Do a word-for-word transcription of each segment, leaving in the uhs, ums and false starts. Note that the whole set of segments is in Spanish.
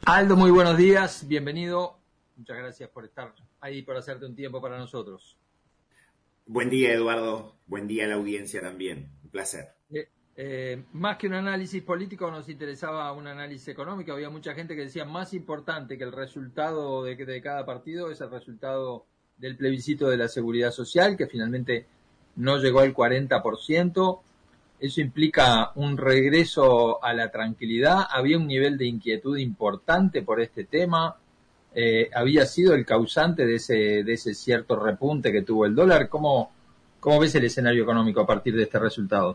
Aldo, muy buenos días, bienvenido. Muchas gracias por estar ahí, por hacerte un tiempo para nosotros. Buen día, Eduardo. Buen día a la audiencia también. Un placer. Eh, eh, más que un análisis político, nos interesaba un análisis económico. Había mucha gente que decía más importante que el resultado de, de cada partido es el resultado del plebiscito de la Seguridad Social, que finalmente no llegó al cuarenta por ciento. Eso implica un regreso a la tranquilidad. Había un nivel de inquietud importante por este tema. Eh, había sido el causante de ese, de ese cierto repunte que tuvo el dólar. ¿Cómo, cómo ves el escenario económico a partir de este resultado?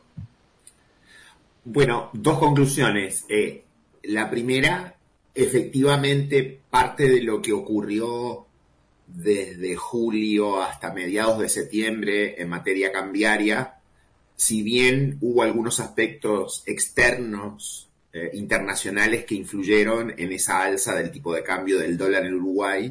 Bueno, dos conclusiones. Eh, la primera, efectivamente, parte de lo que ocurrió desde julio hasta mediados de septiembre en materia cambiaria, si bien hubo algunos aspectos externos eh, internacionales que influyeron en esa alza del tipo de cambio del dólar en Uruguay,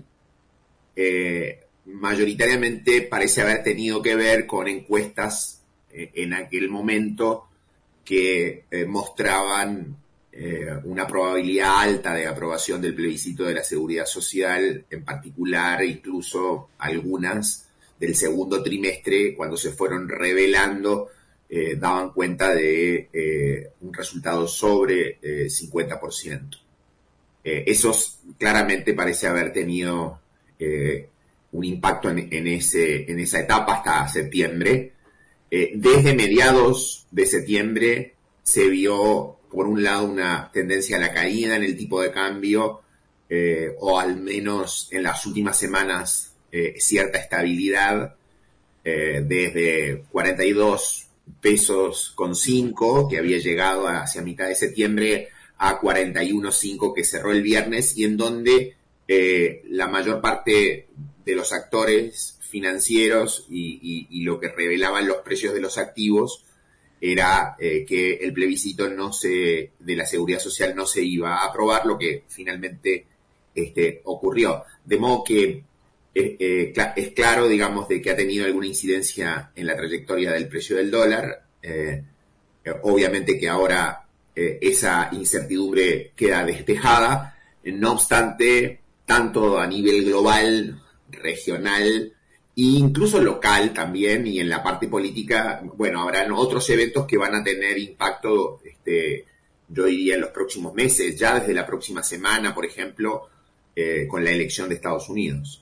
eh, mayoritariamente parece haber tenido que ver con encuestas eh, en aquel momento que eh, mostraban eh, una probabilidad alta de aprobación del plebiscito de la Seguridad Social, en particular incluso algunas del segundo trimestre, cuando se fueron revelando, eh, daban cuenta de eh, un resultado sobre eh, cincuenta por ciento. Eh, eso claramente parece haber tenido eh, un impacto en, en, ese, en esa etapa hasta septiembre. Eh, desde mediados de septiembre se vio, por un lado, una tendencia a la caída en el tipo de cambio, eh, o al menos en las últimas semanas eh, cierta estabilidad, eh, desde cuarenta y dos pesos con cinco, que había llegado hacia mitad de septiembre, a cuarenta y uno cinco que cerró el viernes, y en donde eh, la mayor parte de los actores financieros y, y, y lo que revelaban los precios de los activos era eh, que el plebiscito no se, de la Seguridad Social no se iba a aprobar, lo que finalmente este, ocurrió. De modo que eh, eh, es claro, digamos, de que ha tenido alguna incidencia en la trayectoria del precio del dólar. Eh, obviamente que ahora eh, esa incertidumbre queda despejada. No obstante, tanto a nivel global, regional e incluso local también, y en la parte política, bueno, habrán otros eventos que van a tener impacto, este, yo diría, en los próximos meses, ya desde la próxima semana, por ejemplo, eh, con la elección de Estados Unidos.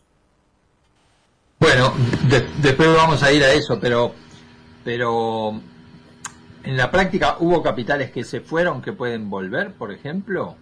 Bueno, de, después vamos a ir a eso, pero, pero en la práctica, ¿hubo capitales que se fueron que pueden volver, por ejemplo?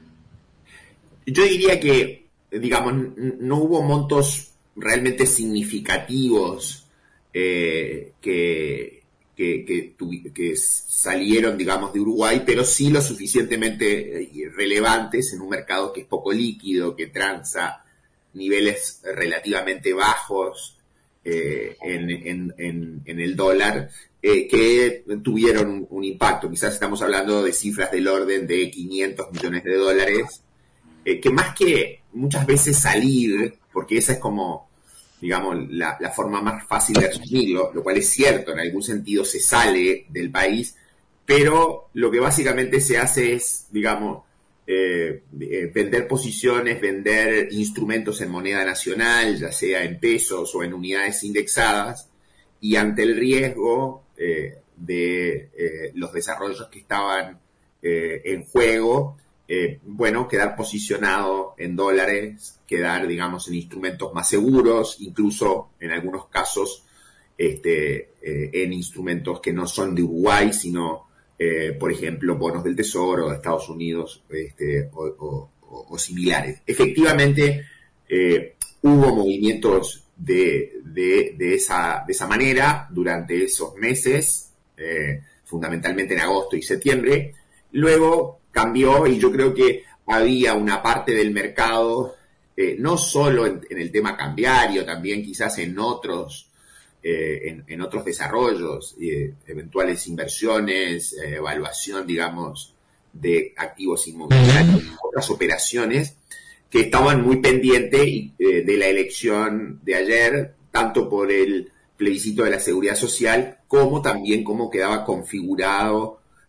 Yo diría que, digamos, no hubo montos realmente significativos eh, que, que, que, que salieron, digamos, de Uruguay, pero sí lo suficientemente relevantes en un mercado que es poco líquido, que transa niveles relativamente bajos eh, en, en, en, en el dólar, eh, que tuvieron un, un impacto. Quizás estamos hablando de cifras del orden de quinientos millones de dólares, eh, que más que muchas veces salir, porque esa es como, digamos, la, la forma más fácil de asumirlo, lo cual es cierto, en algún sentido se sale del país, pero lo que básicamente se hace es, digamos, eh, eh, vender posiciones, vender instrumentos en moneda nacional, ya sea en pesos o en unidades indexadas, y ante el riesgo eh, de eh, los desarrollos que estaban eh, en juego, Eh, bueno, quedar posicionado en dólares, quedar, digamos, en instrumentos más seguros, incluso en algunos casos este, eh, en instrumentos que no son de Uruguay, sino, eh, por ejemplo, bonos del Tesoro de Estados Unidos este, o, o, o similares. Efectivamente, eh, hubo movimientos de, de, de, esa, de esa manera durante esos meses, eh, fundamentalmente en agosto y septiembre. Luego cambió, y yo creo que había una parte del mercado, eh, no solo en, en el tema cambiario, también quizás en otros, eh, en, en otros desarrollos, eh, eventuales inversiones, eh, evaluación, digamos, de activos inmobiliarios, otras operaciones que estaban muy pendientes eh, de la elección de ayer, tanto por el plebiscito de la Seguridad Social, como también cómo quedaba configurado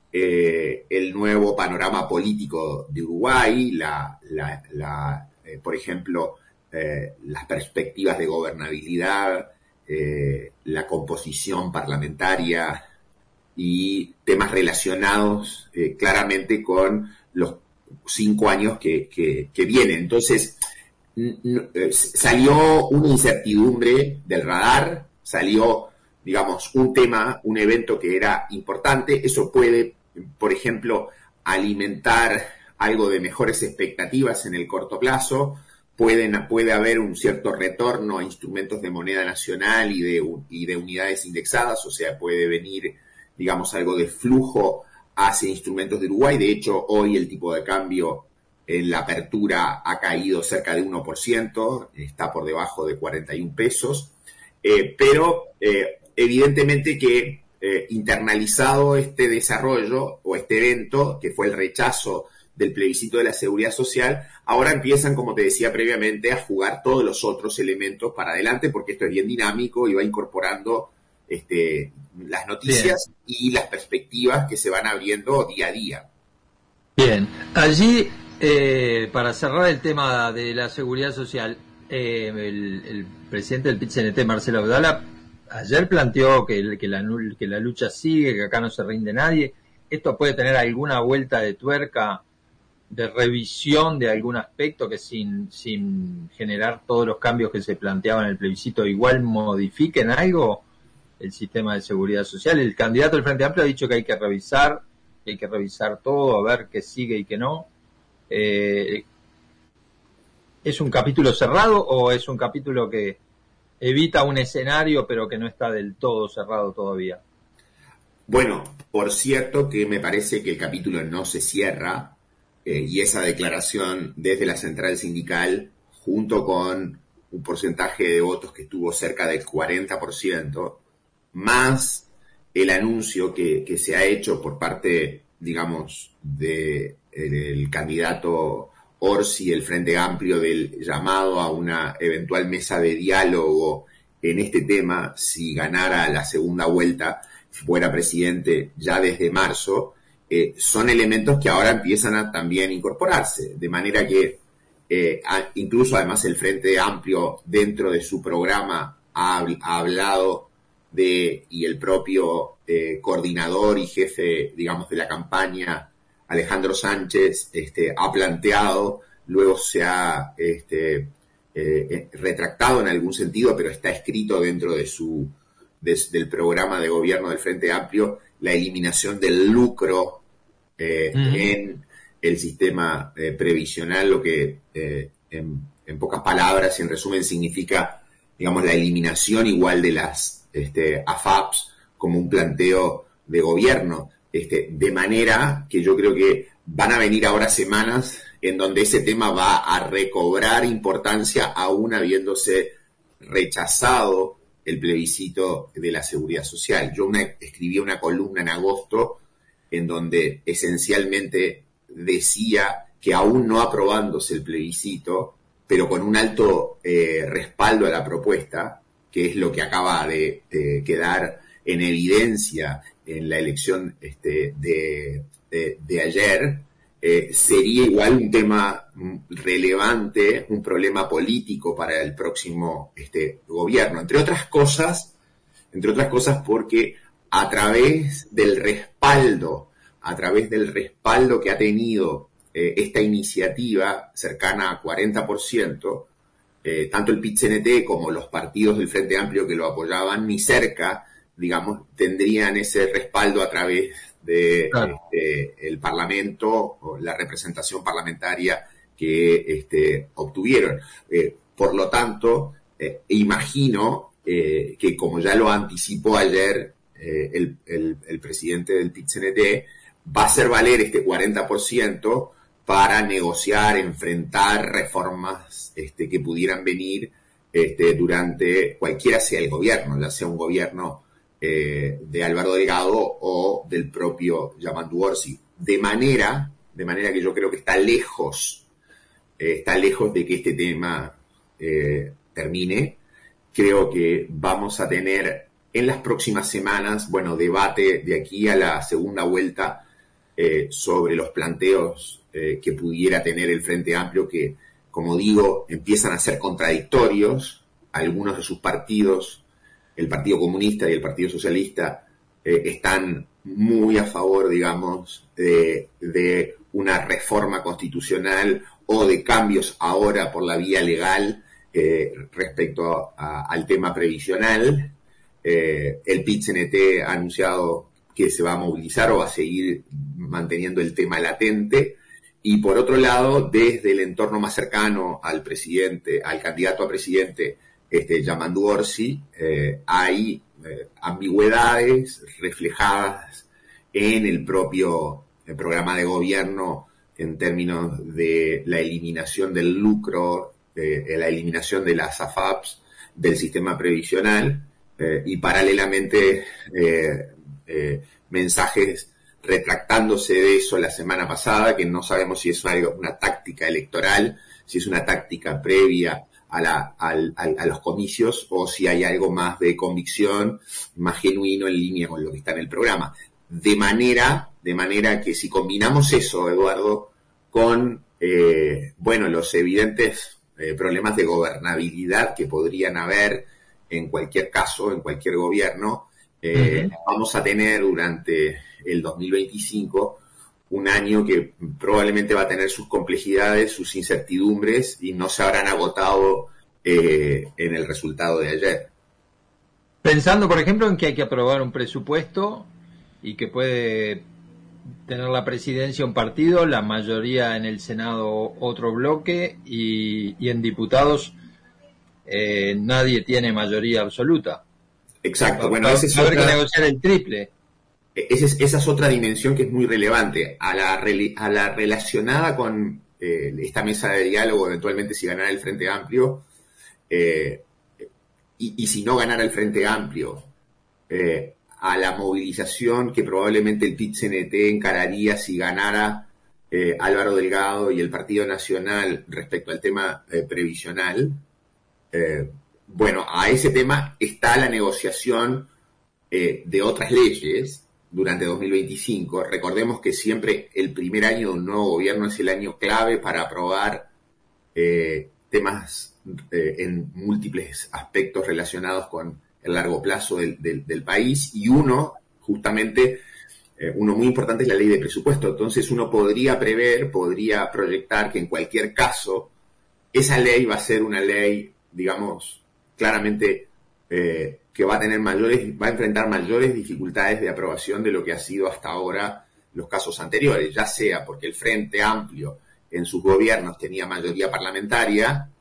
eh, el nuevo panorama político de Uruguay, la, la, la eh, por ejemplo, eh, las perspectivas de gobernabilidad, eh, la composición parlamentaria y temas relacionados eh, claramente con los cinco años que, que, que vienen. Entonces, salió una incertidumbre del radar, salió, digamos, un tema, un evento que era importante. Eso puede, por ejemplo, alimentar algo de mejores expectativas en el corto plazo. Pueden, puede haber un cierto retorno a instrumentos de moneda nacional y de, y de unidades indexadas, o sea, puede venir, digamos, algo de flujo hacia instrumentos de Uruguay. De hecho, hoy el tipo de cambio en la apertura ha caído cerca de uno por ciento, está por debajo de cuarenta y un pesos, eh, pero eh, evidentemente que eh, internalizado este desarrollo o este evento, que fue el rechazo del plebiscito de la seguridad social, ahora empiezan, como te decía previamente, a jugar todos los otros elementos para adelante, porque esto es bien dinámico y va incorporando este, las noticias Bien. Y las perspectivas que se van abriendo día a día. Bien, allí, eh, para cerrar el tema de la seguridad social, eh, el, el presidente del P I T C N T, Marcelo Abdala, ayer planteó que, que, la, que la lucha sigue, que acá no se rinde nadie. ¿Esto puede tener alguna vuelta de tuerca de revisión de algún aspecto que sin, sin generar todos los cambios que se planteaban en el plebiscito igual modifiquen algo el sistema de seguridad social? El candidato del Frente Amplio ha dicho que hay que revisar, que hay que revisar todo, a ver qué sigue y qué no. Eh, ¿Es un capítulo cerrado o es un capítulo que evita un escenario pero que no está del todo cerrado todavía? Bueno, por cierto que me parece que el capítulo no se cierra, eh, y esa declaración desde la central sindical, junto con un porcentaje de votos que estuvo cerca del cuarenta por ciento, más el anuncio que, que se ha hecho por parte, digamos, de, del candidato Orsi, el Frente Amplio, del llamado a una eventual mesa de diálogo en este tema, si ganara la segunda vuelta, si fuera presidente ya desde marzo, eh, son elementos que ahora empiezan a también incorporarse, de manera que eh, a, incluso además el Frente Amplio dentro de su programa ha, ha hablado de, y el propio eh, coordinador y jefe, digamos, de la campaña, Alejandro Sánchez, este, ha planteado, luego se ha este, eh, retractado en algún sentido, pero está escrito dentro de su de, del programa de gobierno del Frente Amplio, la eliminación del lucro eh, uh-huh. en el sistema eh, previsional, lo que eh, en, en pocas palabras y en resumen significa, digamos, la eliminación igual de las este, A F A Ps como un planteo de gobierno, este, de manera que yo creo que van a venir ahora semanas en donde ese tema va a recobrar importancia aún habiéndose rechazado el plebiscito de la seguridad social. Yo una, escribí una columna en agosto en donde esencialmente decía que aún no aprobándose el plebiscito, pero con un alto eh, respaldo a la propuesta, que es lo que acaba de, de quedar en evidencia en la elección este, de, de, de ayer, eh, sería igual un tema relevante, un problema político para el próximo este, gobierno. Entre otras cosas, entre otras cosas porque a través del respaldo, a través del respaldo que ha tenido eh, esta iniciativa cercana a cuarenta por ciento, eh, tanto el P I T C N T como los partidos del Frente Amplio que lo apoyaban ni cerca, digamos, tendrían ese respaldo a través de claro. este, el Parlamento o la representación parlamentaria que este, obtuvieron. Eh, por lo tanto, eh, imagino eh, que como ya lo anticipó ayer eh, el, el, el presidente del P I T C N T, va a hacer valer este cuarenta por ciento para negociar, enfrentar reformas este, que pudieran venir este, durante cualquiera sea el gobierno, ya sea un gobierno eh, de Álvaro Delgado o del propio Yamandu Orsi. De manera, de manera que yo creo que está lejos, eh, está lejos de que este tema eh, termine. Creo que vamos a tener en las próximas semanas, bueno, debate de aquí a la segunda vuelta eh, sobre los planteos eh, que pudiera tener el Frente Amplio, que, como digo, empiezan a ser contradictorios. Algunos de sus partidos, el Partido Comunista y el Partido Socialista, eh, están muy a favor, digamos, de, de una reforma constitucional o de cambios ahora por la vía legal eh, respecto a, al tema previsional. Eh, el P I T C N T ha anunciado que se va a movilizar o va a seguir manteniendo el tema latente. Y por otro lado, desde el entorno más cercano al presidente, al candidato a presidente, este, Yamandu Orsi, eh, hay eh, ambigüedades reflejadas en el propio el programa de gobierno en términos de la eliminación del lucro, eh, la eliminación de las A F A Ps, del sistema previsional, eh, y paralelamente eh, eh, mensajes retractándose de eso la semana pasada, que no sabemos si es una, una táctica electoral, si es una táctica previa a, la, al, a, a los comicios, o si hay algo más de convicción, más genuino en línea con lo que está en el programa. De manera, de manera que si combinamos eso, Eduardo, con eh, bueno, los evidentes eh, problemas de gobernabilidad que podrían haber en cualquier caso, en cualquier gobierno, eh, uh-huh. vamos a tener durante el dos mil veinticinco un año que probablemente va a tener sus complejidades, sus incertidumbres, y no se habrán agotado eh, en el resultado de ayer. Pensando, por ejemplo, en que hay que aprobar un presupuesto y que puede tener la presidencia un partido, la mayoría en el Senado otro bloque, y, y en diputados eh, nadie tiene mayoría absoluta. Exacto. Va, bueno, va, ese es va a haber otra... que negociar el triple. Esa es, esa es otra dimensión que es muy relevante, a la, a la relacionada con eh, esta mesa de diálogo, eventualmente si ganara el Frente Amplio, eh, y, y si no ganara el Frente Amplio, eh, a la movilización que probablemente el P I T C N T encararía si ganara eh, Álvaro Delgado y el Partido Nacional respecto al tema eh, previsional. Eh, bueno, a ese tema está la negociación eh, de otras leyes durante dos mil veinticinco. Recordemos que siempre el primer año de un nuevo gobierno es el año clave para aprobar eh, temas eh, en múltiples aspectos relacionados con el largo plazo del, del, del país, y uno, justamente, eh, uno muy importante es la ley de presupuesto. Entonces uno podría prever, podría proyectar que en cualquier caso esa ley va a ser una ley, digamos, claramente eh, que va a tener mayores, va a enfrentar mayores dificultades de aprobación de lo que ha sido hasta ahora los casos anteriores, ya sea porque el Frente Amplio en sus gobiernos tenía mayoría parlamentaria,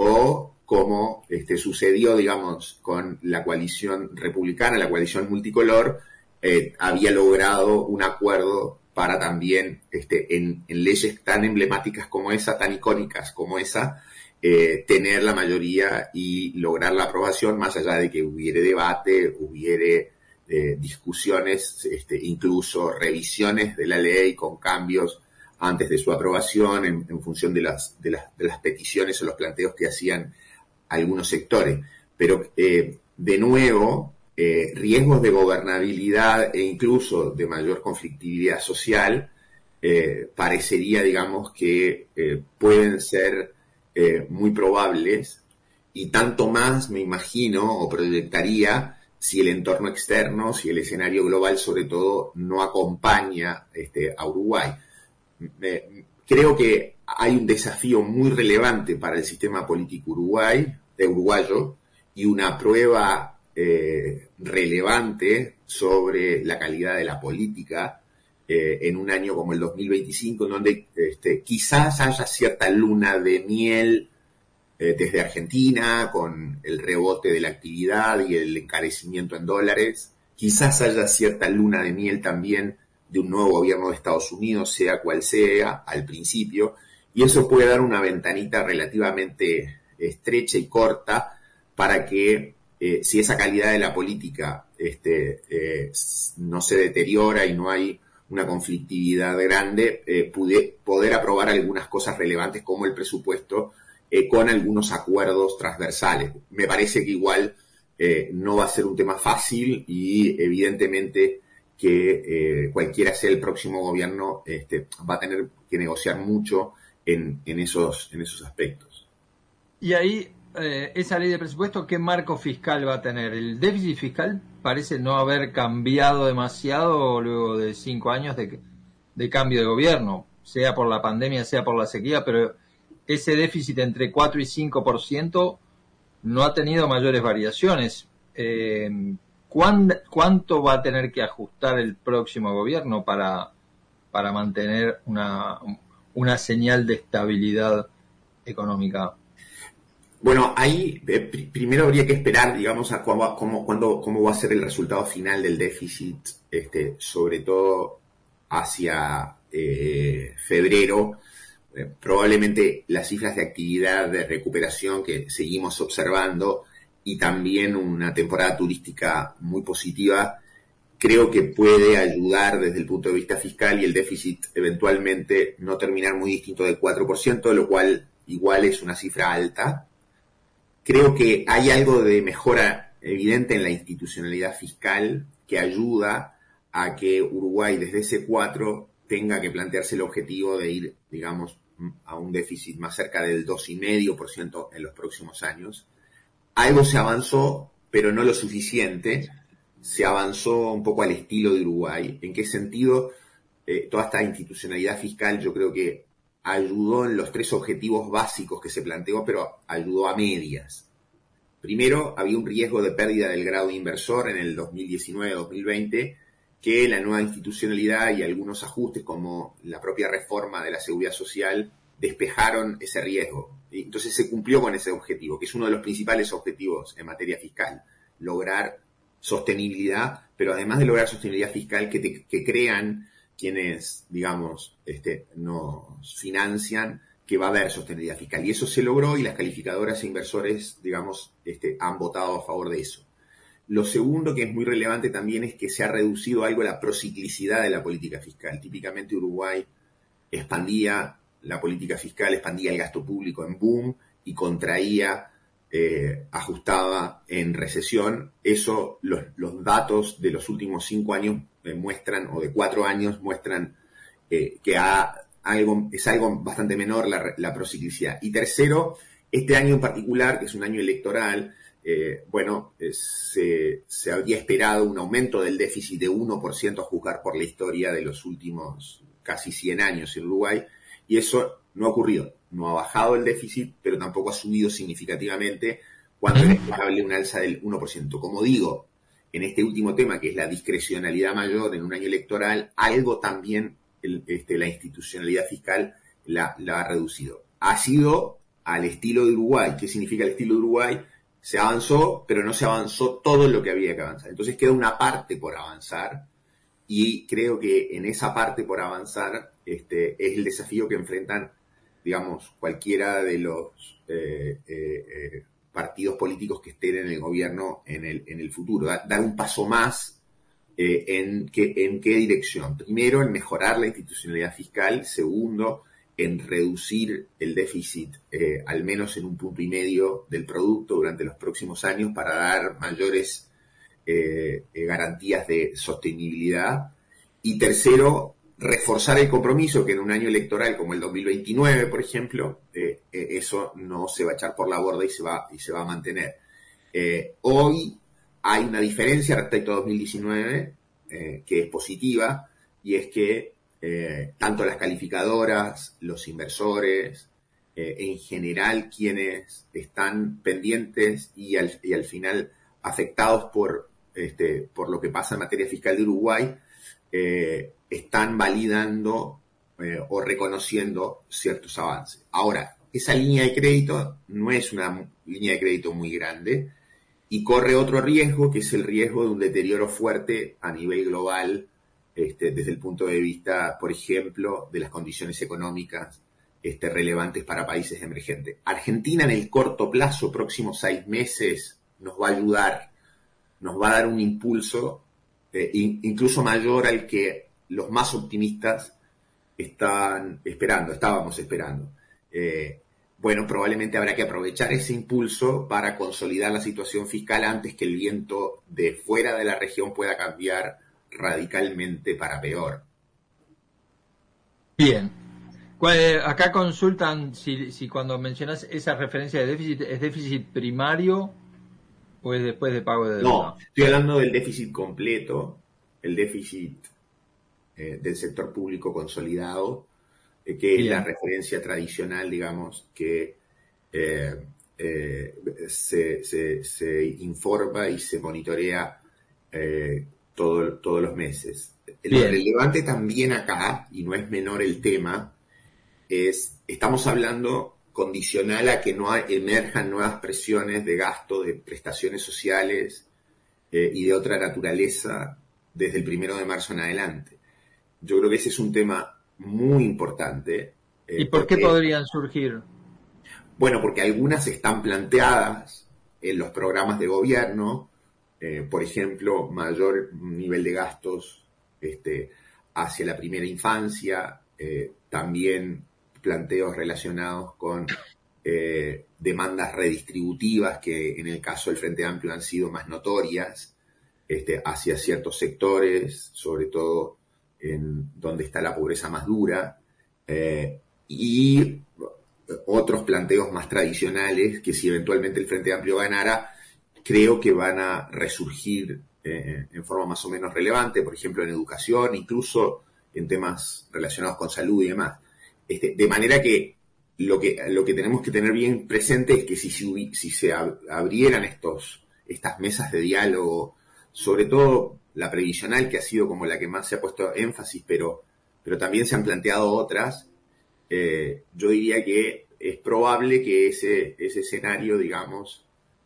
o como este, sucedió, digamos, con la coalición republicana, la coalición multicolor, eh, había logrado un acuerdo para también, este, en, en leyes tan emblemáticas como esa, tan icónicas como esa, Eh, tener la mayoría y lograr la aprobación, más allá de que hubiere debate, hubiere eh, discusiones, este, incluso revisiones de la ley con cambios antes de su aprobación en, en función de las, de, las, de las peticiones o los planteos que hacían algunos sectores. Pero, eh, de nuevo, eh, riesgos de gobernabilidad e incluso de mayor conflictividad social, eh, parecería, digamos, que eh, pueden ser Eh, muy probables, y tanto más me imagino o proyectaría si el entorno externo, si el escenario global sobre todo no acompaña este, a Uruguay. Eh, creo que hay un desafío muy relevante para el sistema político uruguay, eh, uruguayo, y una prueba eh, relevante sobre la calidad de la política Eh, en un año como el dos mil veinticinco, en donde este, quizás haya cierta luna de miel eh, desde Argentina, con el rebote de la actividad y el encarecimiento en dólares. Quizás haya cierta luna de miel también de un nuevo gobierno de Estados Unidos, sea cual sea, al principio, y eso puede dar una ventanita relativamente estrecha y corta para que, eh, si esa calidad de la política este, eh, no se deteriora y no hay una conflictividad grande, eh, pude, poder aprobar algunas cosas relevantes como el presupuesto eh, con algunos acuerdos transversales. Me parece que igual eh, no va a ser un tema fácil, y evidentemente que eh, cualquiera sea el próximo gobierno este, va a tener que negociar mucho en, en, esos, en esos aspectos. Y ahí, eh, esa ley de presupuesto, ¿qué marco fiscal va a tener? El déficit fiscal parece no haber cambiado demasiado luego de cinco años de, de cambio de gobierno, sea por la pandemia, sea por la sequía, pero ese déficit entre cuatro y cinco por ciento no ha tenido mayores variaciones. Eh, ¿Cuánto va a tener que ajustar el próximo gobierno para, para mantener una, una señal de estabilidad económica? Bueno, ahí eh, pr primero habría que esperar, digamos, a cómo, cómo, cuándo, cómo va a ser el resultado final del déficit, este, sobre todo hacia eh, febrero. Eh, probablemente las cifras de actividad de recuperación que seguimos observando y también una temporada turística muy positiva, creo que puede ayudar desde el punto de vista fiscal y el déficit eventualmente no terminar muy distinto del cuatro por ciento, lo cual igual es una cifra alta. Creo que hay algo de mejora evidente en la institucionalidad fiscal que ayuda a que Uruguay desde ese cuatro tenga que plantearse el objetivo de ir, digamos, a un déficit más cerca del dos coma cinco por ciento en los próximos años. Algo se avanzó, pero no lo suficiente. Se avanzó un poco al estilo de Uruguay. ¿En qué sentido? Eh, toda esta institucionalidad fiscal yo creo que ayudó en los tres objetivos básicos que se planteó, pero ayudó a medias. Primero, había un riesgo de pérdida del grado de inversor en el dos mil diecinueve dos mil veinte, que la nueva institucionalidad y algunos ajustes, como la propia reforma de la seguridad social, despejaron ese riesgo. Entonces se cumplió con ese objetivo, que es uno de los principales objetivos en materia fiscal, lograr sostenibilidad, pero además de lograr sostenibilidad fiscal, que, te, que crean quienes, digamos, este, nos financian, que va a haber sostenibilidad fiscal. Y eso se logró y las calificadoras e inversores, digamos, este, han votado a favor de eso. Lo segundo que es muy relevante también es que se ha reducido algo la prociclicidad de la política fiscal. Típicamente Uruguay expandía la política fiscal, expandía el gasto público en boom y contraía, eh, ajustaba en recesión. Eso, los, los datos de los últimos cinco años eh, muestran, o de cuatro años muestran eh, que ha, algo, es algo bastante menor la, la prociclicidad. Y tercero, este año en particular, que es un año electoral, eh, bueno, eh, se, se había esperado un aumento del déficit de uno por ciento a juzgar por la historia de los últimos casi cien años en Uruguay, y eso no ha ocurrido. No ha bajado el déficit, pero tampoco ha subido significativamente cuando era esperable un alza del uno por ciento. Como digo, en este último tema, que es la discrecionalidad mayor en un año electoral, algo también el, este, la institucionalidad fiscal la, la ha reducido. Ha sido al estilo de Uruguay. ¿Qué significa el estilo de Uruguay? Se avanzó, pero no se avanzó todo lo que había que avanzar. Entonces queda una parte por avanzar, y creo que en esa parte por avanzar este, es el desafío que enfrentan, digamos, cualquiera de los eh, eh, eh, partidos políticos que estén en el gobierno en el, en el futuro. Dar, dar un paso más eh, en, qué, en qué dirección. Primero, en mejorar la institucionalidad fiscal. Segundo, en reducir el déficit eh, al menos en un punto y medio del producto durante los próximos años para dar mayores eh, eh, garantías de sostenibilidad. Y tercero, reforzar el compromiso, que en un año electoral como el dos mil veintinueve, por ejemplo, eh, eh, eso no se va a echar por la borda y se va, y se va a mantener. Eh, hoy hay una diferencia respecto a dos mil diecinueve eh, que es positiva, y es que Eh, tanto las calificadoras, los inversores, eh, en general quienes están pendientes y al, y al final afectados por, este, por lo que pasa en materia fiscal de Uruguay, eh, están validando eh, o reconociendo ciertos avances. Ahora, esa línea de crédito no es una línea de crédito muy grande y corre otro riesgo, que es el riesgo de un deterioro fuerte a nivel global, Este, desde el punto de vista, por ejemplo, de las condiciones económicas este, relevantes para países emergentes. Argentina en el corto plazo, próximos seis meses, nos va a ayudar, nos va a dar un impulso eh, incluso mayor al que los más optimistas están esperando, estábamos esperando. Eh, bueno, probablemente habrá que aprovechar ese impulso para consolidar la situación fiscal antes que el viento de fuera de la región pueda cambiar radicalmente para peor. Bien. Acá consultan si, si cuando mencionas esa referencia de déficit, ¿es déficit primario o es después de pago de deuda? No, estoy hablando del déficit completo, el déficit eh, del sector público consolidado, eh, que Bien. es la referencia tradicional, digamos, que eh, eh, se, se, se informa y se monitorea eh, todo, todos los meses. Bien. Lo relevante también acá, y no es menor el tema, es, estamos hablando condicional a que no emerjan nuevas presiones de gasto, de prestaciones sociales eh, y de otra naturaleza desde el primero de marzo en adelante. Yo creo que ese es un tema muy importante. Eh, ¿Y por qué porque, podrían surgir? Bueno, porque algunas están planteadas en los programas de gobierno, eh, por ejemplo, mayor nivel de gastos este, hacia la primera infancia, eh, también planteos relacionados con eh, demandas redistributivas que en el caso del Frente Amplio han sido más notorias este, hacia ciertos sectores, sobre todo en donde está la pobreza más dura, eh, y otros planteos más tradicionales que si eventualmente el Frente Amplio ganara, creo que van a resurgir eh, en forma más o menos relevante, por ejemplo en educación, incluso en temas relacionados con salud y demás. Este, de manera que lo, que lo que tenemos que tener bien presente es que si, si, si se ab, abrieran estos, estas mesas de diálogo, sobre todo la previsional, que ha sido como la que más se ha puesto énfasis, pero, pero también se han planteado otras, eh, yo diría que es probable que ese, ese escenario, digamos,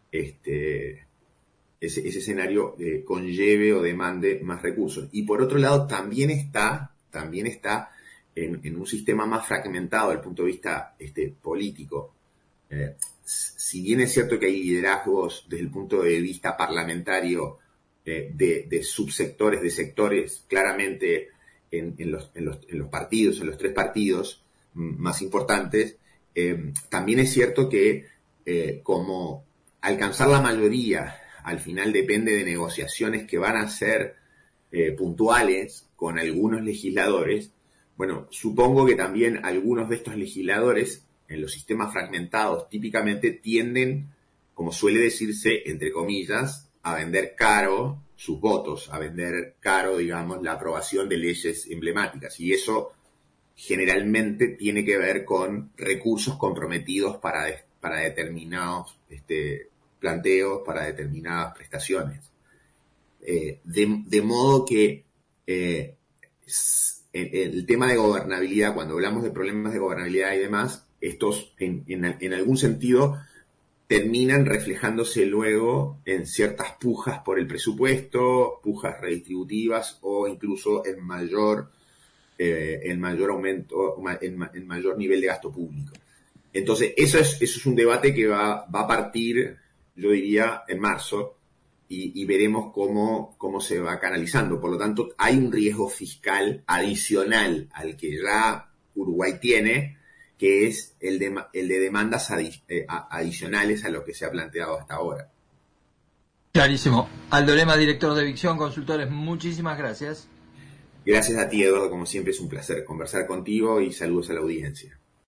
este, ese, ese escenario eh, conlleve o demande más recursos. Y por otro lado, también está, también está En, en un sistema más fragmentado desde el punto de vista este, político. Eh, si bien es cierto que hay liderazgos desde el punto de vista parlamentario eh, de, de subsectores, de sectores, claramente en, en, los, en, los, en los partidos, en los tres partidos más importantes, eh, también es cierto que eh, como alcanzar la mayoría al final depende de negociaciones que van a ser eh, puntuales con algunos legisladores. Bueno, supongo que también algunos de estos legisladores en los sistemas fragmentados típicamente tienden, como suele decirse, entre comillas, a vender caro sus votos, a vender caro, digamos, la aprobación de leyes emblemáticas. Y eso generalmente tiene que ver con recursos comprometidos para, de, para determinados este, planteos, para determinadas prestaciones. Eh, de, de modo que... Eh, el tema de gobernabilidad, cuando hablamos de problemas de gobernabilidad y demás, estos en, en, en algún sentido terminan reflejándose luego en ciertas pujas por el presupuesto, pujas redistributivas o incluso en mayor, eh, en mayor aumento, en, en mayor nivel de gasto público. Entonces, eso es, eso es un debate que va, va a partir, yo diría, en marzo. Y, y veremos cómo, cómo se va canalizando. Por lo tanto, hay un riesgo fiscal adicional al que ya Uruguay tiene, que es el de, el de demandas adi, eh, adicionales a lo que se ha planteado hasta ahora. Clarísimo. Aldo Lema, director de Vicción Consultores, muchísimas gracias. Gracias a ti, Eduardo. Como siempre, es un placer conversar contigo y saludos a la audiencia.